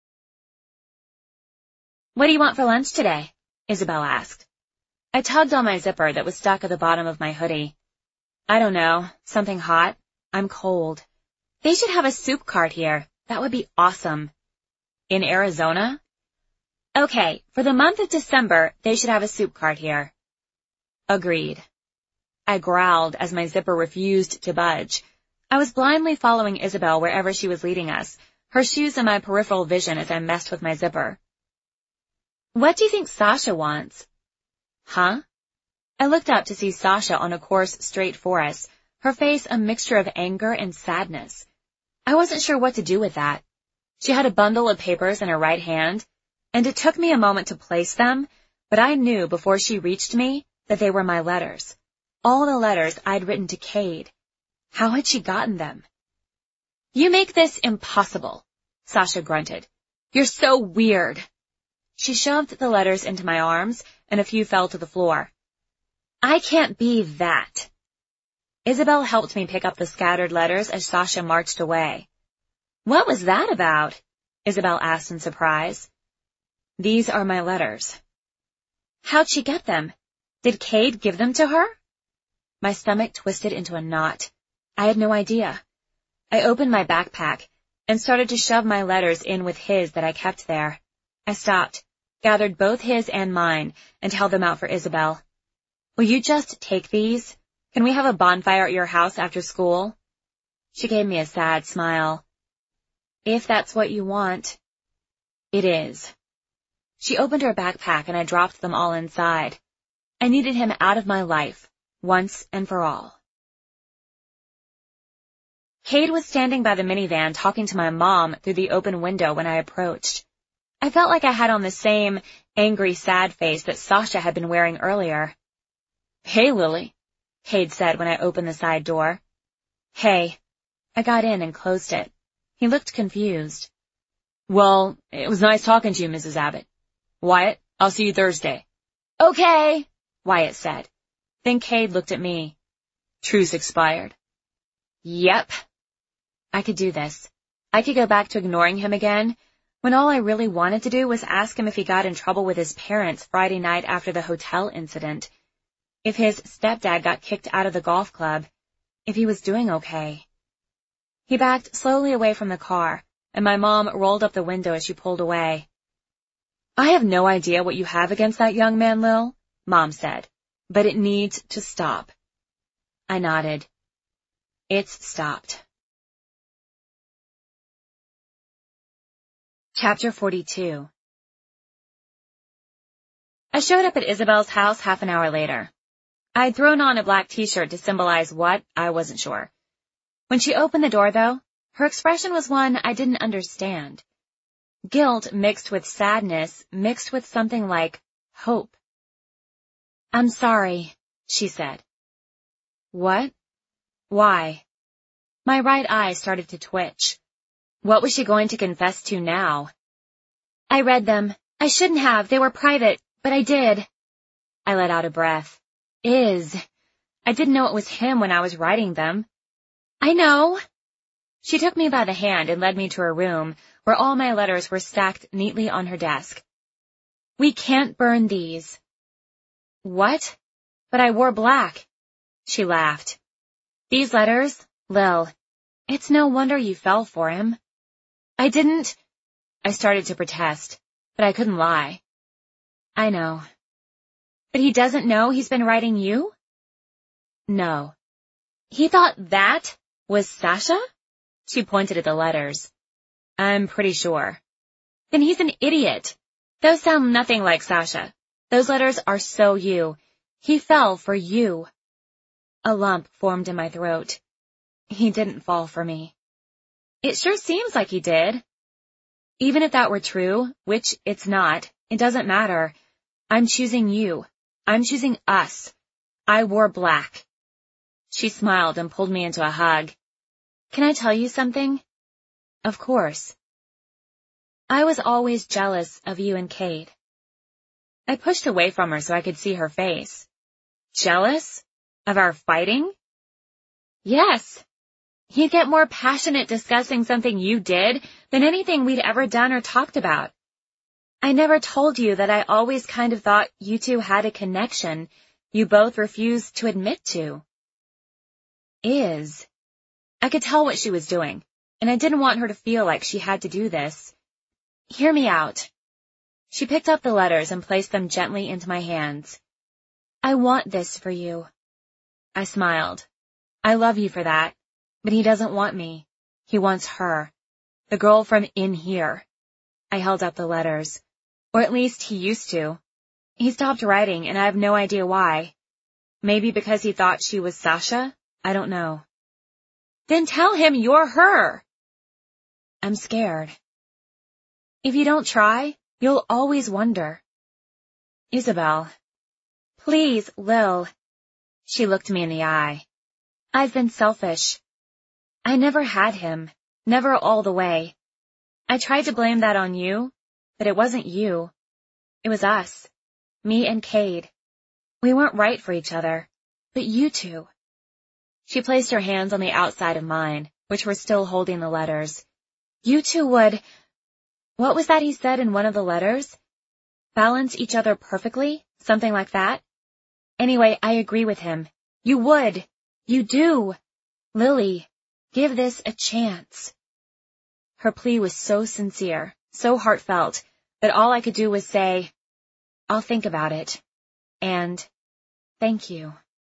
"What do you want for lunch today?" Isabel asked. I tugged on my zipper that was stuck at the bottom of my hoodie. "I don't know. Something hot. I'm cold. They should have a soup cart here. That would be awesome." "In Arizona?" "Okay, for the month of December, they should have a soup cart here." "Agreed." I growled as my zipper refused to budge. I was blindly following Isabel wherever she was leading us, her shoes in my peripheral vision as I messed with my zipper. "What do you think Sasha wants?" "Huh?" I looked up to see Sasha on a course straight for us, her face a mixture of anger and sadness. I wasn't sure what to do with that. She had a bundle of papers in her right hand, and it took me a moment to place them, but I knew before she reached me that they were my letters. All the letters I'd written to Cade. How had she gotten them? "You make this impossible," Sasha grunted. "You're so weird." She shoved the letters into my arms, and a few fell to the floor. "I can't be that." Isabel helped me pick up the scattered letters as Sasha marched away. "What was that about?" Isabel asked in surprise. "These are my letters." "How'd she get them? Did Cade give them to her?" My stomach twisted into a knot. I had no idea. I opened my backpack and started to shove my letters in with his that I kept there. I stopped, gathered both his and mine, and held them out for Isabel. "Will you just take these? Can we have a bonfire at your house after school?" She gave me a sad smile. "If that's what you want." "It is." She opened her backpack and I dropped them all inside. I needed him out of my life, once and for all. Cade was standing by the minivan talking to my mom through the open window when I approached. I felt like I had on the same angry, sad face that Sasha had been wearing earlier. "Hey, Lily," Cade said when I opened the side door. "Hey." I got in and closed it. He looked confused. "Well, it was nice talking to you, Mrs. Abbott. Wyatt, I'll see you Thursday." "Okay," Wyatt said. Then Cade looked at me. "Truce expired." "Yep." I could do this. I could go back to ignoring him again, when all I really wanted to do was ask him if he got in trouble with his parents Friday night after the hotel incident, if his stepdad got kicked out of the golf club, if he was doing okay. He backed slowly away from the car, and my mom rolled up the window as she pulled away. "I have no idea what you have against that young man, Lil," Mom said, "but it needs to stop." I nodded. It's stopped. Chapter 42. I showed up at Isabel's house half an hour later. I'd thrown on a black t-shirt to symbolize what, I wasn't sure. When she opened the door, though, her expression was one I didn't understand. Guilt mixed with sadness, mixed with something like hope. "I'm sorry," she said. "What? Why?" My right eye started to twitch. What was she going to confess to now? "I read them. I shouldn't have. They were private, but I did." I let out a breath. I didn't know it was him when I was writing them. "I know." She took me by the hand and led me to her room, where all my letters were stacked neatly on her desk. "We can't burn these." "What? But I wore black." She laughed. "These letters, Lil, it's no wonder you fell for him." "I didn't." I started to protest, but I couldn't lie. "I know." "But he doesn't know he's been writing you?" "No." "He thought that was Sasha?" She pointed at the letters. "I'm pretty sure." "Then he's an idiot. Those sound nothing like Sasha. Those letters are so you. He fell for you. A lump formed in my throat. He didn't fall for me. It sure seems like he did. Even if that were true, which it's not, it doesn't matter. I'm choosing you. I'm choosing us. I wore black. She smiled and pulled me into a hug. Can I tell you something? Of course. I was always jealous of you and Cade. I pushed away from her so I could see her face. Jealous? Of our fighting? Yes. He'd get more passionate discussing something you did than anything we'd ever done or talked about. I never told you that I always kind of thought you two had a connection you both refused to admit to. I could tell what she was doing, and I didn't want her to feel like she had to do this. Hear me out. She picked up the letters and placed them gently into my hands. I want this for you. I smiled. I love you for that, but he doesn't want me. He wants her, the girl from in here. I held up the letters, or at least he used to. He stopped writing, and I have no idea why. Maybe because he thought she was Sasha? I don't know. Then tell him you're her. I'm scared. If you don't try, you'll always wonder. Isabel. Please, Lil. She looked me in the eye. I've been selfish. I never had him, never all the way. I tried to blame that on you, but it wasn't you. It was us, me and Cade. We weren't right for each other, but you two. She placed her hands on the outside of mine, which were still holding the letters. You two would... What was that he said in one of the letters? Balance each other perfectly? Something like that? Anyway, I agree with him. You would. You do. Lily, give this a chance. Her plea was so sincere, so heartfelt, that all I could do was say, I'll think about it. And thank you.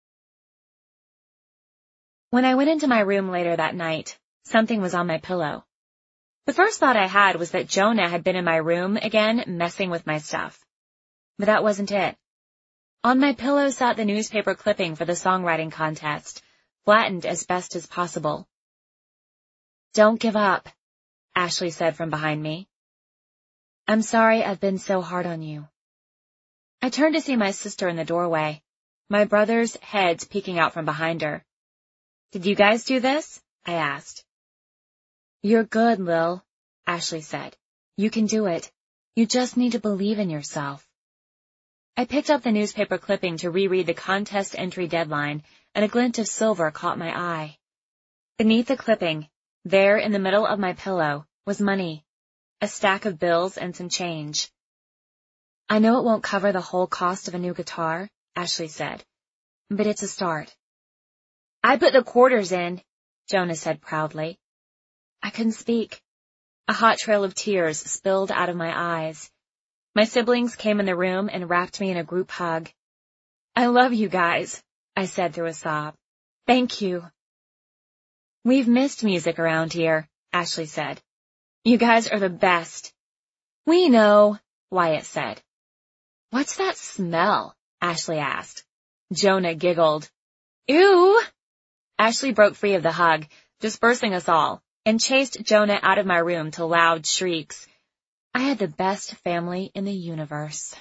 When I went into my room later that night, something was on my pillow. The first thought I had was that Jonah had been in my room again messing with my stuff. But that wasn't it. On my pillow sat the newspaper clipping for the songwriting contest, flattened as best as possible. Don't give up, Ashley said from behind me. I'm sorry I've been so hard on you. I turned to see my sister in the doorway, my brother's heads peeking out from behind her. Did you guys do this? I asked. You're good, Lil, Ashley said. You can do it. You just need to believe in yourself. I picked up the newspaper clipping to reread the contest entry deadline, and a glint of silver caught my eye. Beneath the clipping, there in the middle of my pillow, was money, a stack of bills and some change. I know it won't cover the whole cost of a new guitar, Ashley said, but it's a start. I put the quarters in, Jonah said proudly. I couldn't speak. A hot trail of tears spilled out of my eyes. My siblings came in the room and wrapped me in a group hug. I love you guys, I said through a sob. Thank you. We've missed music around here, Ashley said. You guys are the best. We know, Wyatt said. What's that smell? Ashley asked. Jonah giggled. Ew! Ashley broke free of the hug, dispersing us all, and chased Jonah out of my room to loud shrieks. I had the best family in the universe.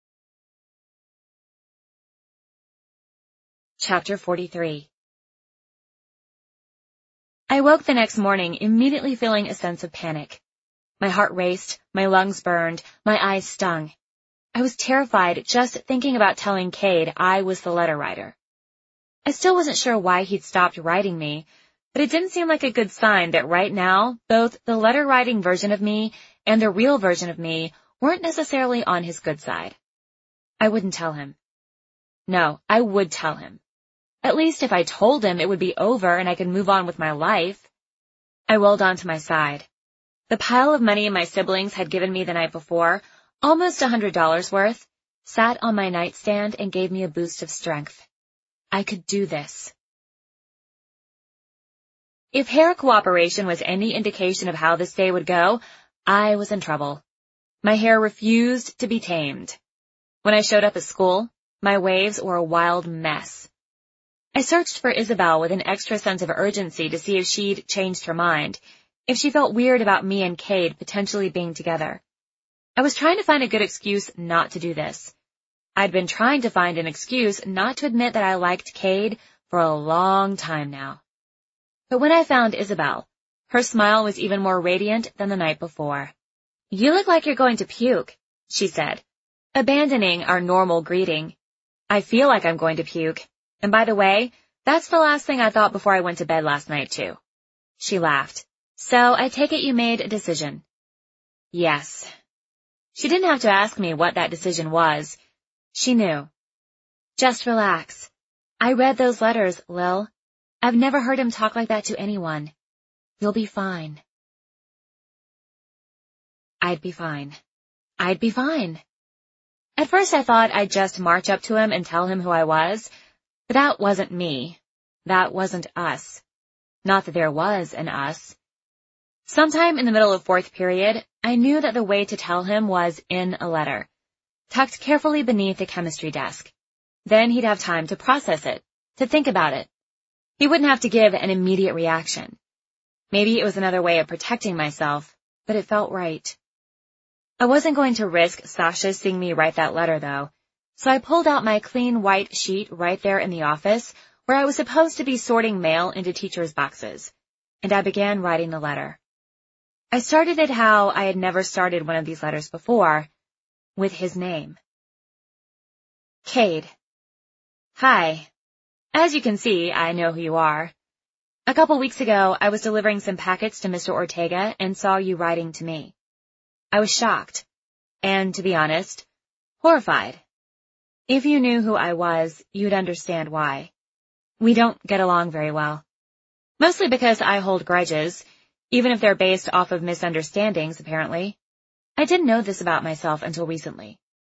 Chapter 43. I woke the next morning immediately feeling a sense of panic. My heart raced, my lungs burned, my eyes stung. I was terrified just thinking about telling Cade I was the letter writer. I still wasn't sure why he'd stopped writing me, but it didn't seem like a good sign that right now, both the letter-writing version of me and the real version of me weren't necessarily on his good side. I wouldn't tell him. No, I would tell him. At least if I told him, it would be over and I could move on with my life. I rolled onto my side. The pile of money my siblings had given me the night before, almost $100 worth, sat on my nightstand and gave me a boost of strength. I could do this. If hair cooperation was any indication of how this day would go, I was in trouble. My hair refused to be tamed. When I showed up at school, my waves were a wild mess. I searched for Isabel with an extra sense of urgency to see if she'd changed her mind, if she felt weird about me and Cade potentially being together. I was trying to find a good excuse not to do this. I'd been trying to find an excuse not to admit that I liked Cade for a long time now. But when I found Isabel, her smile was even more radiant than the night before. "You look like you're going to puke," she said, abandoning our normal greeting. "I feel like I'm going to puke. And by the way, that's the last thing I thought before I went to bed last night, too." She laughed. "So I take it you made a decision." "Yes." She didn't have to ask me what that decision was. She knew. "Just relax. I read those letters, Lil. I've never heard him talk like that to anyone. You'll be fine." I'd be fine. I'd be fine. At first I thought I'd just march up to him and tell him who I was, but that wasn't me. That wasn't us. Not that there was an us. Sometime in the middle of fourth period, I knew that the way to tell him was in a letter, tucked carefully beneath the chemistry desk. Then he'd have time to process it, to think about it. He wouldn't have to give an immediate reaction. Maybe it was another way of protecting myself, but it felt right. I wasn't going to risk Sasha seeing me write that letter, though, so I pulled out my clean white sheet right there in the office where I was supposed to be sorting mail into teachers' boxes, and I began writing the letter. I started it how I had never started one of these letters before, with his name. Cade. Hi. As you can see, I know who you are. A couple weeks ago, I was delivering some packets to Mr. Ortega and saw you writing to me. I was shocked, and, to be honest, horrified. If you knew who I was, you'd understand why. We don't get along very well. Mostly because I hold grudges, even if they're based off of misunderstandings, apparently. I didn't know this about myself until recently.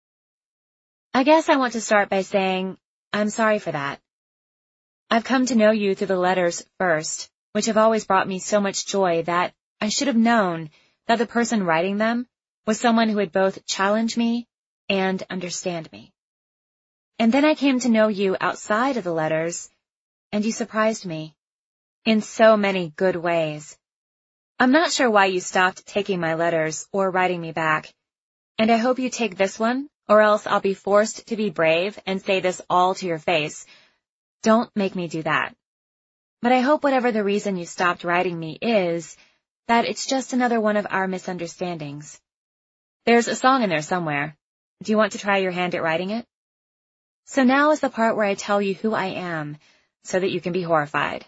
I guess I want to start by saying I'm sorry for that. I've come to know you through the letters first, which have always brought me so much joy that I should have known that the person writing them was someone who would both challenge me and understand me. And then I came to know you outside of the letters, and you surprised me in so many good ways. I'm not sure why you stopped taking my letters or writing me back, and I hope you take this one, or else I'll be forced to be brave and say this all to your face. Don't make me do that. But I hope whatever the reason you stopped writing me is, that it's just another one of our misunderstandings. There's a song in there somewhere. Do you want to try your hand at writing it? So now is the part where I tell you who I am, so that you can be horrified.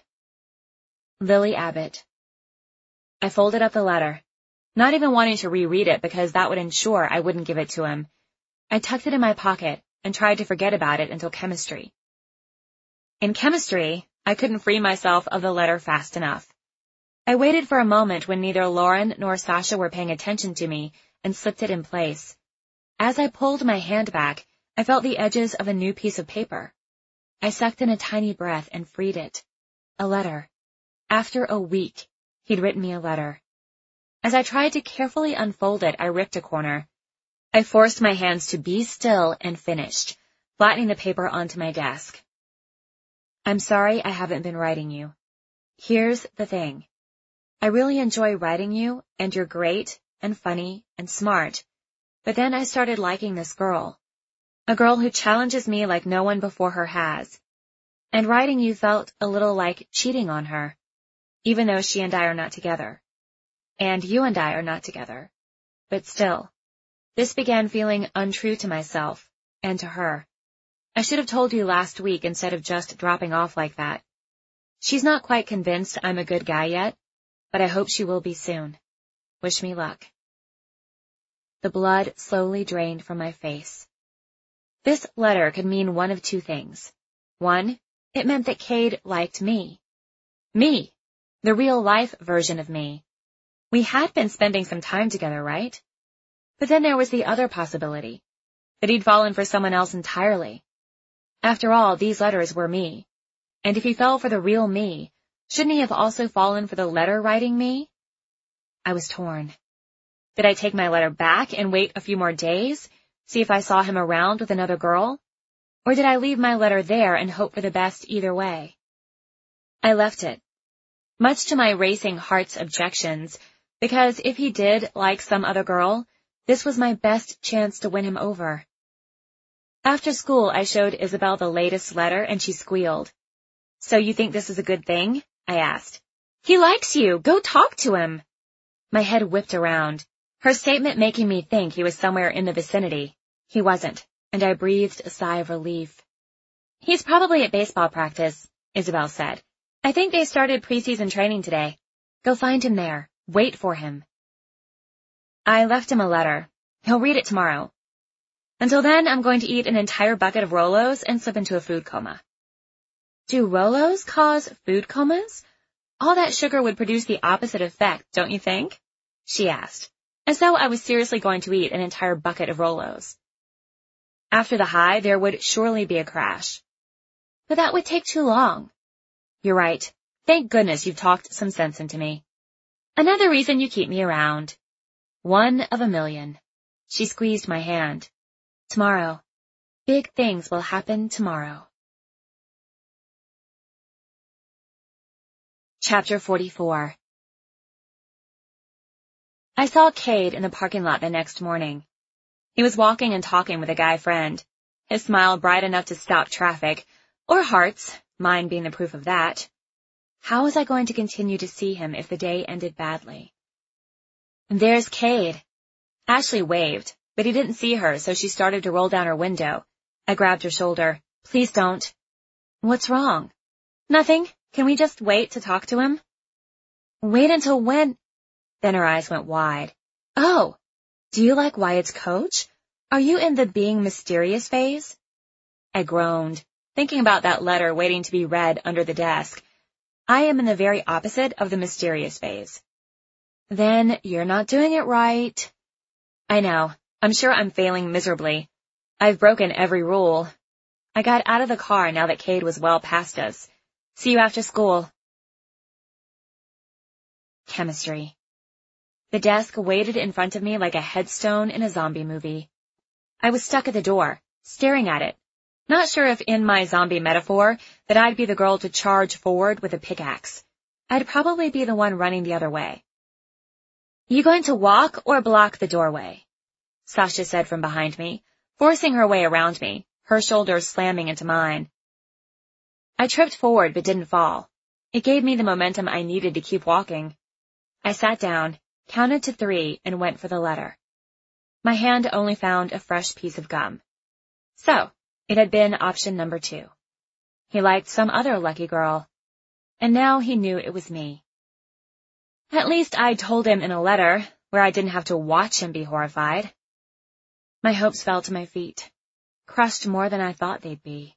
Lily Abbott. I folded up the letter, not even wanting to reread it because that would ensure I wouldn't give it to him. I tucked it in my pocket and tried to forget about it until chemistry. In chemistry, I couldn't free myself of the letter fast enough. I waited for a moment when neither Lauren nor Sasha were paying attention to me and slipped it in place. As I pulled my hand back, I felt the edges of a new piece of paper. I sucked in a tiny breath and freed it. A letter. After a week, he'd written me a letter. As I tried to carefully unfold it, I ripped a corner. I forced my hands to be still and finished, flattening the paper onto my desk. I'm sorry I haven't been writing you. Here's the thing. I really enjoy writing you, and you're great and funny and smart. But then I started liking this girl. A girl who challenges me like no one before her has. And writing you felt a little like cheating on her, even though she and I are not together. And you and I are not together. But still, this began feeling untrue to myself and to her. I should have told you last week instead of just dropping off like that. She's not quite convinced I'm a good guy yet, but I hope she will be soon. Wish me luck. The blood slowly drained from my face. This letter could mean one of two things. One, it meant that Cade liked me. Me, the real-life version of me. We had been spending some time together, right? But then there was the other possibility, that he'd fallen for someone else entirely. After all, these letters were me. And if he fell for the real me, shouldn't he have also fallen for the letter-writing me? I was torn. Did I take my letter back and wait a few more days, see if I saw him around with another girl? Or did I leave my letter there and hope for the best either way? I left it, much to my racing heart's objections, because if he did like some other girl, this was my best chance to win him over. After school, I showed Isabel the latest letter, and she squealed. "So you think this is a good thing?" I asked. "He likes you. Go talk to him." My head whipped around, her statement making me think he was somewhere in the vicinity. He wasn't, and I breathed a sigh of relief. "He's probably at baseball practice," Isabel said. "I think they started preseason training today. Go find him there. Wait for him." I left him a letter. He'll read it tomorrow. Until then, I'm going to eat an entire bucket of Rolos and slip into a food coma. Do Rolos cause food comas? All that sugar would produce the opposite effect, don't you think? She asked, as though I was seriously going to eat an entire bucket of Rolos. After the high, there would surely be a crash. But that would take too long. You're right. Thank goodness you've talked some sense into me. Another reason you keep me around. One of a million. She squeezed my hand. Tomorrow. Big things will happen tomorrow. Chapter 44. I saw Cade in the parking lot the next morning. He was walking and talking with a guy friend, his smile bright enough to stop traffic, or hearts, mine being the proof of that. How was I going to continue to see him if the day ended badly? There's Cade. Ashley waved, but he didn't see her, so she started to roll down her window. I grabbed her shoulder. Please don't. What's wrong? Nothing. Can we just wait to talk to him? Wait until when? Then her eyes went wide. Oh, do you like Wyatt's coach? Are you in the being mysterious phase? I groaned, thinking about that letter waiting to be read under the desk. I am in the very opposite of the mysterious phase. Then you're not doing it right. I know. I'm sure I'm failing miserably. I've broken every rule. I got out of the car now that Cade was well past us. See you after school. Chemistry. The desk waited in front of me like a headstone in a zombie movie. I was stuck at the door, staring at it, not sure if in my zombie metaphor that I'd be the girl to charge forward with a pickaxe. I'd probably be the one running the other way. You going to walk or block the doorway? Sasha said from behind me, forcing her way around me, her shoulders slamming into mine. I tripped forward but didn't fall. It gave me the momentum I needed to keep walking. I sat down, counted to 3, and went for the letter. My hand only found a fresh piece of gum. So, it had been option number 2. He liked some other lucky girl. And now he knew it was me. At least I'd told him in a letter, where I didn't have to watch him be horrified. My hopes fell to my feet, crushed more than I thought they'd be.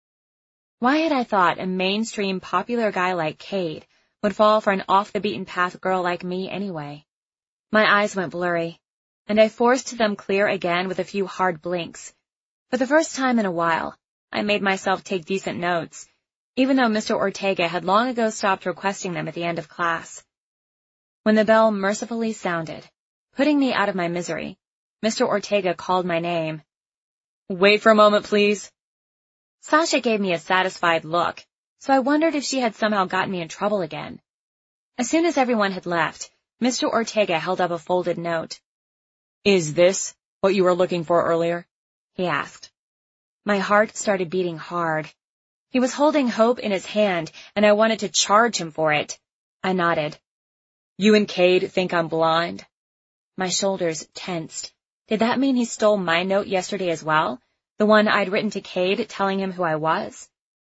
Why had I thought a mainstream popular guy like Cade would fall for an off-the-beaten-path girl like me anyway? My eyes went blurry, and I forced them clear again with a few hard blinks. For the first time in a while, I made myself take decent notes, even though Mr. Ortega had long ago stopped requesting them at the end of class. When the bell mercifully sounded, putting me out of my misery, Mr. Ortega called my name. Wait for a moment, please. Sasha gave me a satisfied look, so I wondered if she had somehow gotten me in trouble again. As soon as everyone had left, Mr. Ortega held up a folded note. Is this what you were looking for earlier? He asked. My heart started beating hard. He was holding hope in his hand, and I wanted to charge him for it. I nodded. You and Cade think I'm blind? My shoulders tensed. Did that mean he stole my note yesterday as well? The one I'd written to Cade telling him who I was?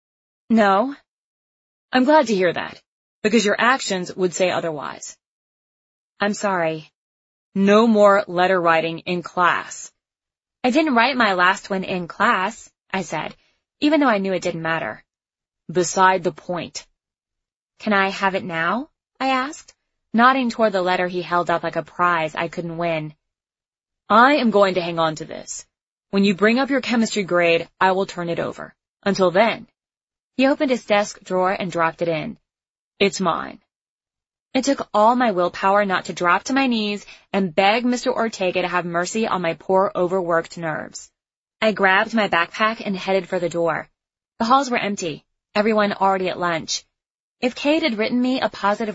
No. I'm glad to hear that, because your actions would say otherwise. I'm sorry. No more letter writing in class. I didn't write my last one in class, I said, even though I knew it didn't matter. Beside the point. Can I have it now? I asked, nodding toward the letter he held up like a prize I couldn't win. I am going to hang on to this. When you bring up your chemistry grade, I will turn it over. Until then. He opened his desk drawer and dropped it in. It's mine. It took all my willpower not to drop to my knees and beg Mr. Ortega to have mercy on my poor overworked nerves. I grabbed my backpack and headed for the door. The halls were empty, everyone already at lunch. If Cade had written me a positive